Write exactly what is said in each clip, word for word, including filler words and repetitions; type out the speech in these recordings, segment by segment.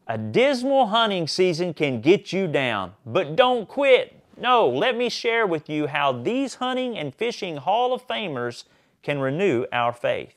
A dismal hunting season can get you down, but don't quit. No, let me share with you how these hunting and fishing Hall of Famers can renew our faith.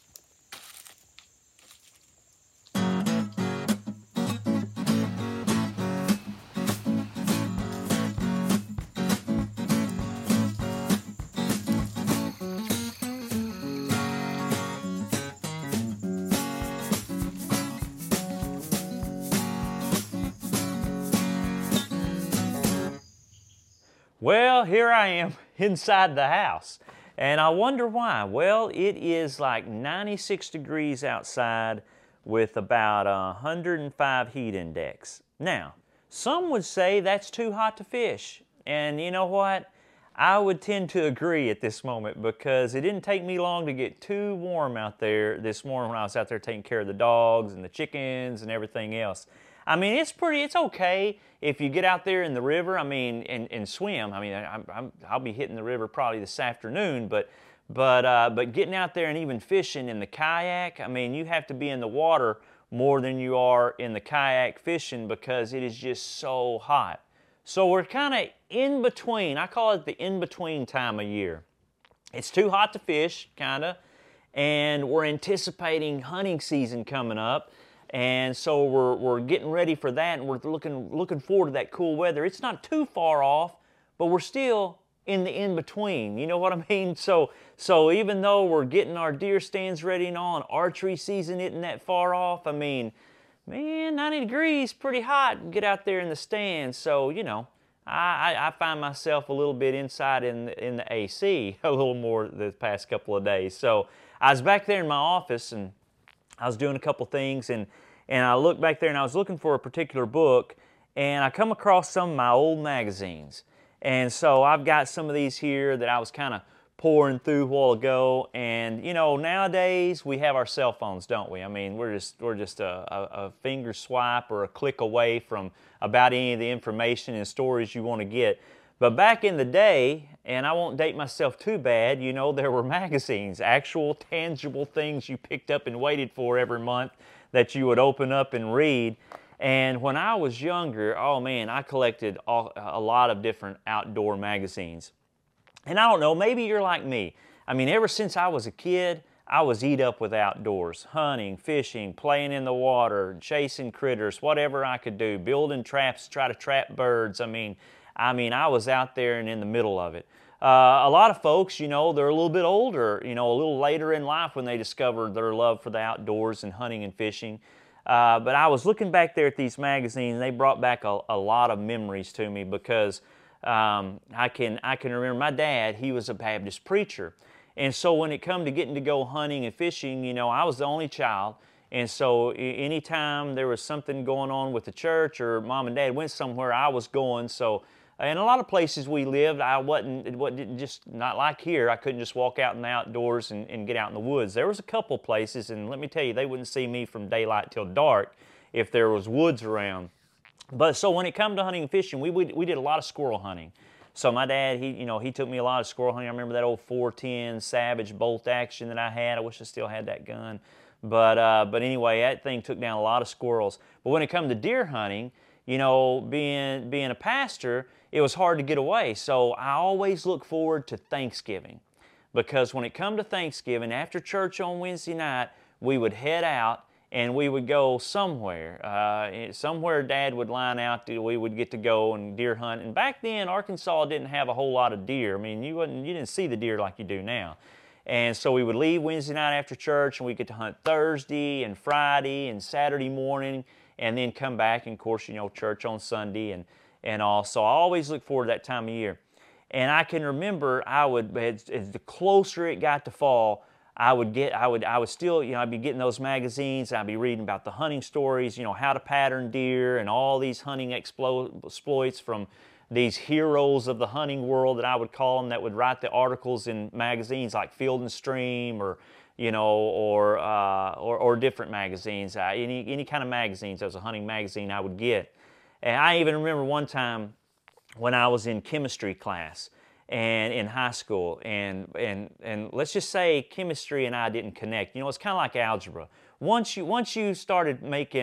Well, here I am inside the house, and I wonder why. Well, it is like ninety-six degrees outside with about one hundred five heat index. Now, some would say that's too hot to fish, and you know what? I would tend to agree at this moment because it didn't take me long to get too warm out there this morning when I was out there taking care of the dogs and the chickens and everything else. I mean, it's pretty, it's okay if you get out there in the river, I mean, and, and swim. I mean, I, I'm, I'll be hitting the river probably this afternoon, but, but, uh, but getting out there and even fishing in the kayak, I mean, you have to be in the water more than you are in the kayak fishing because it is just so hot. So we're kind of in between. I call it the in-between time of year. It's too hot to fish, kind of, and we're anticipating hunting season coming up. And so we're, we're getting ready for that, and we're looking, looking forward to that cool weather. It's not too far off, but we're still in the in-between. You know what I mean? So, so even though we're getting our deer stands ready and all, and archery season isn't that far off, I mean, man, ninety degrees, pretty hot. Get out there in the stands. So, you know, I, I, I find myself a little bit inside in the, in the A C a little more the past couple of days. So I was back there in my office, and I was doing a couple things, and And I looked back there and I was looking for a particular book, and I come across some of my old magazines. And so I've got some of these here that I was kind of pouring through a while ago. And you know, nowadays we have our cell phones, don't we? I mean, we're just we're just a, a, a finger swipe or a click away from about any of the information and stories you want to get. But back in the day, and I won't date myself too bad, you know, there were magazines, actual tangible things you picked up and waited for every month that you would open up and read. And when I was younger, oh man, I collected all, a lot of different outdoor magazines. And I don't know, maybe you're like me. I mean, ever since I was a kid, I was eat up with outdoors, hunting, fishing, playing in the water, chasing critters, whatever I could do, building traps to try to trap birds. I mean, I mean, I was out there and in the middle of it. Uh, a lot of folks, you know, they're a little bit older, you know, a little later in life when they discovered their love for the outdoors and hunting and fishing. Uh, but I was looking back there at these magazines, and they brought back a, a lot of memories to me because um, I can I can remember my dad, he was a Baptist preacher. And so when it come to getting to go hunting and fishing, you know, I was the only child. And so anytime there was something going on with the church or mom and dad went somewhere, I was going. So in a lot of places we lived, I wasn't, it wasn't just not like here. I couldn't just walk out in the outdoors and, and get out in the woods. There was a couple places, and let me tell you, they wouldn't see me from daylight till dark if there was woods around. But so when it come to hunting and fishing, we, we, we did a lot of squirrel hunting. So my dad, he, you know, he took me a lot of squirrel hunting. I remember that old four ten Savage bolt action that I had. I wish I still had that gun. But, uh, but anyway, that thing took down a lot of squirrels. But when it come to deer hunting, you know, being, being a pastor, it was hard to get away. So I always look forward to Thanksgiving, because when it come to Thanksgiving, after church on Wednesday night, we would head out and we would go somewhere. Uh, somewhere Dad would line out, to, we would get to go and deer hunt. And back then, Arkansas didn't have a whole lot of deer. I mean, you, wouldn't, you didn't see the deer like you do now. And so we would leave Wednesday night after church, and we'd get to hunt Thursday and Friday and Saturday morning, and then come back, and of course, you know, church on Sunday and, and all. So I always look forward to that time of year. And I can remember I would, as, as the closer it got to fall, I would get, I would, I would still, you know, I'd be getting those magazines, I'd be reading about the hunting stories, you know, how to pattern deer and all these hunting explo- exploits from these heroes of the hunting world that I would call them, that would write the articles in magazines like Field and Stream, or you know, or uh, or, or different magazines. Uh, any any kind of magazines. There was a hunting magazine I would get, and I even remember one time when I was in chemistry class and in high school, and and and let's just say chemistry and I didn't connect. You know, it's kind of like algebra. Once you once you started making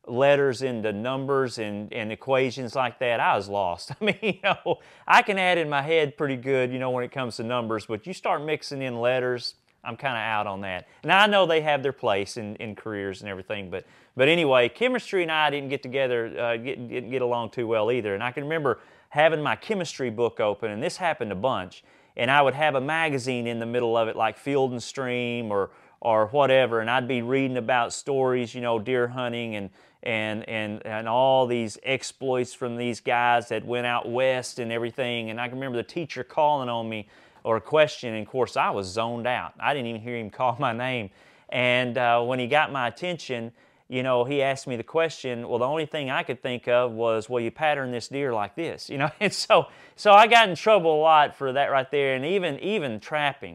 letters into numbers and, and equations like that, I was lost. I mean, you know, I can add in my head pretty good, you know, when it comes to numbers, but you start mixing in letters, I'm kind of out on that. Now, I know they have their place in, in careers and everything, but but anyway, chemistry and I didn't get together, uh, get, didn't get along too well either. And I can remember having my chemistry book open, and this happened a bunch, and I would have a magazine in the middle of it like Field and Stream or or whatever, and I'd be reading about stories, you know, deer hunting and and and and all these exploits from these guys that went out west and everything. And I can remember the teacher calling on me or a question, and of course I was zoned out. I didn't even hear him call my name. And uh, when he got my attention, you know, he asked me the question. Well, the only thing I could think of was, well, you pattern this deer like this, you know. And so so I got in trouble a lot for that right there, and even even trapping.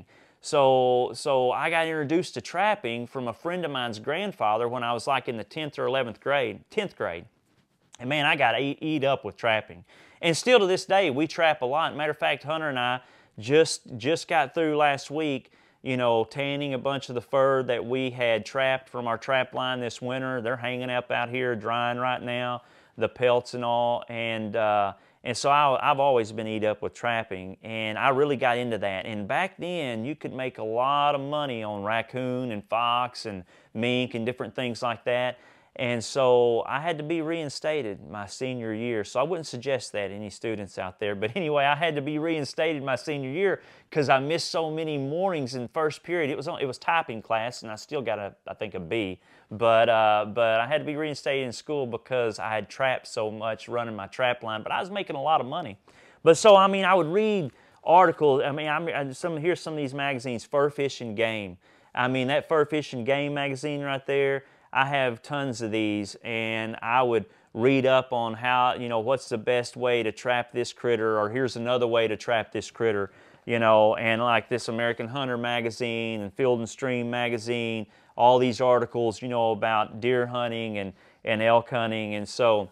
So, so I got introduced to trapping from a friend of mine's grandfather when I was like in the tenth or eleventh grade, tenth grade. And man, I got eat, eat up with trapping. And still to this day, we trap a lot. Matter of fact, Hunter and I just, just got through last week, you know, tanning a bunch of the fur that we had trapped from our trap line this winter. They're hanging up out here drying right now, the pelts and all. And, uh, And so I, I've always been eat up with trapping, and I really got into that. And back then, you could make a lot of money on raccoon and fox and mink and different things like that. And so I had to be reinstated my senior year. So I wouldn't suggest that to any students out there. But anyway, I had to be reinstated my senior year because I missed so many mornings in first period. It was it was typing class, and I still got a I think a B. But uh, but I had to be reinstated in school because I had trapped so much running my trap line. But I was making a lot of money. But so I mean, I would read articles. I mean, I'm, some here's some of these magazines: Fur Fish and Game. I mean, that Fur Fish and Game magazine right there. I have tons of these, and I would read up on how, you know, what's the best way to trap this critter, or here's another way to trap this critter, you know, and like this American Hunter magazine and Field and Stream magazine, all these articles, you know, about deer hunting and, and elk hunting. And so,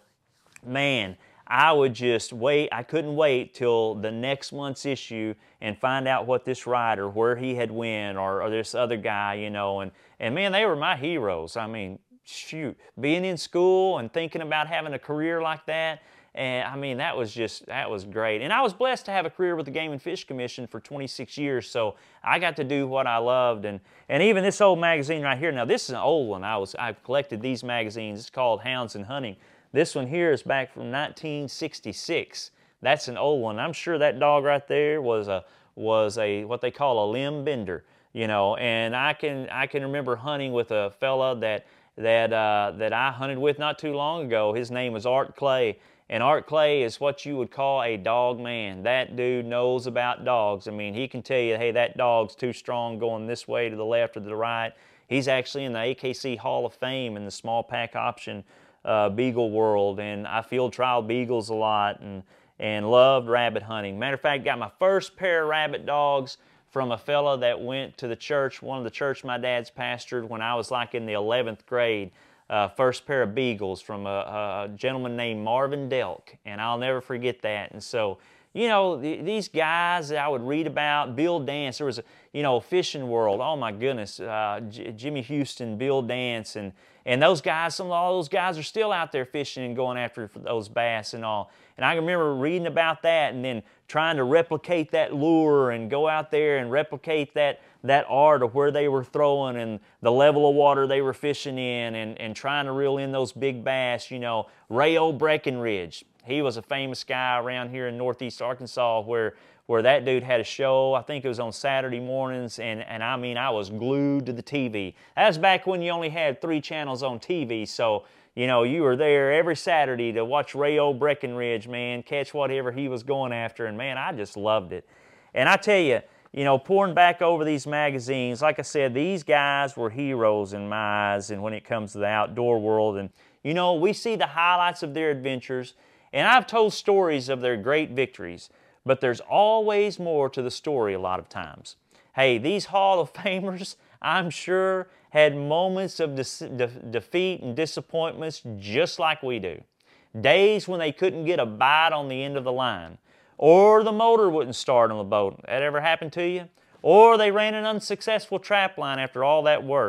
man, I would just wait. I couldn't wait till the next month's issue and find out what this rider, where he had went, or, or this other guy, you know, and, and man, they were my heroes. I mean, shoot, being in school and thinking about having a career like that, and I mean, that was just, that was great. And I was blessed to have a career with the Game and Fish Commission for twenty-six years, so I got to do what I loved. And, and even this old magazine right here, now this is an old one. I was, I've collected these magazines. It's called Hounds and Hunting. This one here is back from nineteen sixty-six. That's an old one. I'm sure that dog right there was a was a what they call a limb bender, you know. And I can I can remember hunting with a fella that that uh, that I hunted with not too long ago. His name was Art Clay, and Art Clay is what you would call a dog man. That dude knows about dogs. I mean, he can tell you, hey, that dog's too strong going this way to the left or to the right. He's actually in the A K C Hall of Fame in the small pack option Uh, beagle world, and I field trial beagles a lot, and and loved rabbit hunting. Matter of fact, got my first pair of rabbit dogs from a fella that went to the church, one of the church my dad's pastored when I was like in the eleventh grade. Uh, first pair of beagles from a, a gentleman named Marvin Delk, and I'll never forget that. And so, you know, the, these guys that I would read about, Bill Dance, there was a, you know, fishing world, oh my goodness, uh, J- Jimmy Houston, Bill Dance, and and those guys, some of all those guys are still out there fishing and going after those bass and all. And I remember reading about that and then trying to replicate that lure and go out there and replicate that that art of where they were throwing and the level of water they were fishing in, and, and trying to reel in those big bass, you know. Rayo Breckenridge, he was a famous guy around here in northeast Arkansas where where that dude had a show. I think it was on Saturday mornings, and, and I mean, I was glued to the T V. That was back when you only had three channels on T V, so, you know, you were there every Saturday to watch Rayo Breckenridge, man, catch whatever he was going after, and man, I just loved it. And I tell you, you know, pouring back over these magazines, like I said, these guys were heroes in my eyes, and when it comes to the outdoor world, and, you know, we see the highlights of their adventures, and I've told stories of their great victories, but there's always more to the story a lot of times. Hey, these Hall of Famers, I'm sure, had moments of de- de- defeat and disappointments just like we do. Days when they couldn't get a bite on the end of the line, or the motor wouldn't start on the boat. That ever happened to you? Or they ran an unsuccessful trap line after all that work.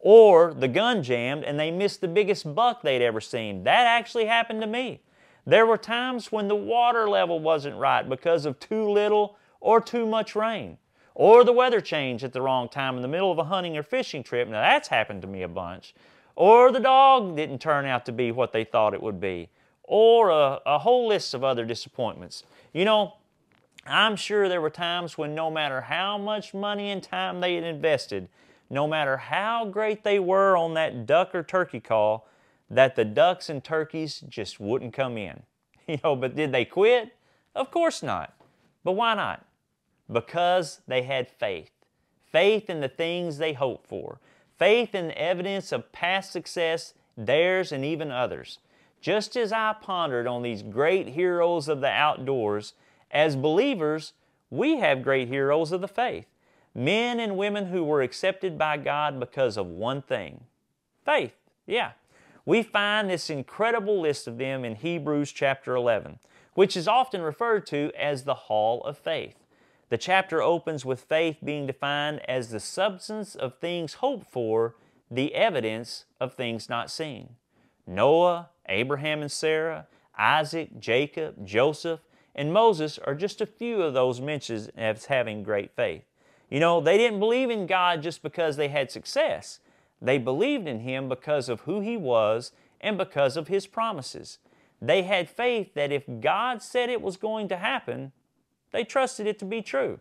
Or the gun jammed and they missed the biggest buck they'd ever seen. That actually happened to me. There were times when the water level wasn't right because of too little or too much rain. Or the weather changed at the wrong time in the middle of a hunting or fishing trip. Now that's happened to me a bunch. Or the dog didn't turn out to be what they thought it would be. Or a, a whole list of other disappointments. You know, I'm sure there were times when no matter how much money and time they had invested, no matter how great they were on that duck or turkey call, that the ducks and turkeys just wouldn't come in. You know, but did they quit? Of course not. But why not? Because they had faith. Faith in the things they hoped for. Faith in the evidence of past success, theirs and even others. Just as I pondered on these great heroes of the outdoors, as believers, we have great heroes of the faith. Men and women who were accepted by God because of one thing. Faith, yeah. We find this incredible list of them in Hebrews chapter eleven, which is often referred to as the Hall of Faith. The chapter opens with faith being defined as the substance of things hoped for, the evidence of things not seen. Noah, Abraham and Sarah, Isaac, Jacob, Joseph, and Moses are just a few of those mentioned as having great faith. You know, they didn't believe in God just because they had success. They believed in Him because of who He was and because of His promises. They had faith that if God said it was going to happen, they trusted it to be true.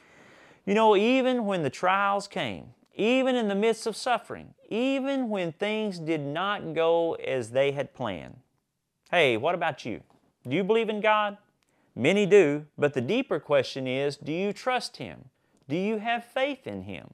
You know, even when the trials came, even in the midst of suffering, even when things did not go as they had planned. Hey, what about you? Do you believe in God? Many do, but the deeper question is, do you trust Him? Do you have faith in Him?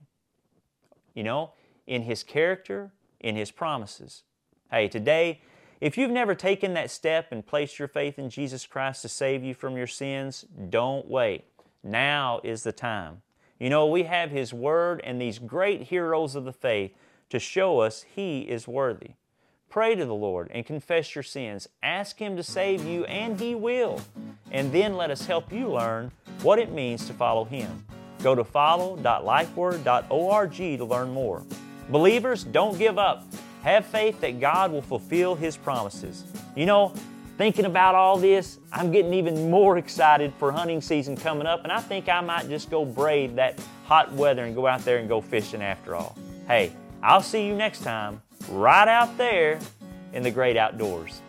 You know, in His character, in His promises. Hey, today, if you've never taken that step and placed your faith in Jesus Christ to save you from your sins, don't wait. Now is the time. You know, we have His Word and these great heroes of the faith to show us He is worthy. Pray to the Lord and confess your sins. Ask Him to save you, and He will. And then let us help you learn what it means to follow Him. Go to follow dot lifeword dot org to learn more. Believers, don't give up. Have faith that God will fulfill His promises. You know, thinking about all this, I'm getting even more excited for hunting season coming up, and I think I might just go brave that hot weather and go out there and go fishing after all. Hey, I'll see you next time, right out there in the great outdoors.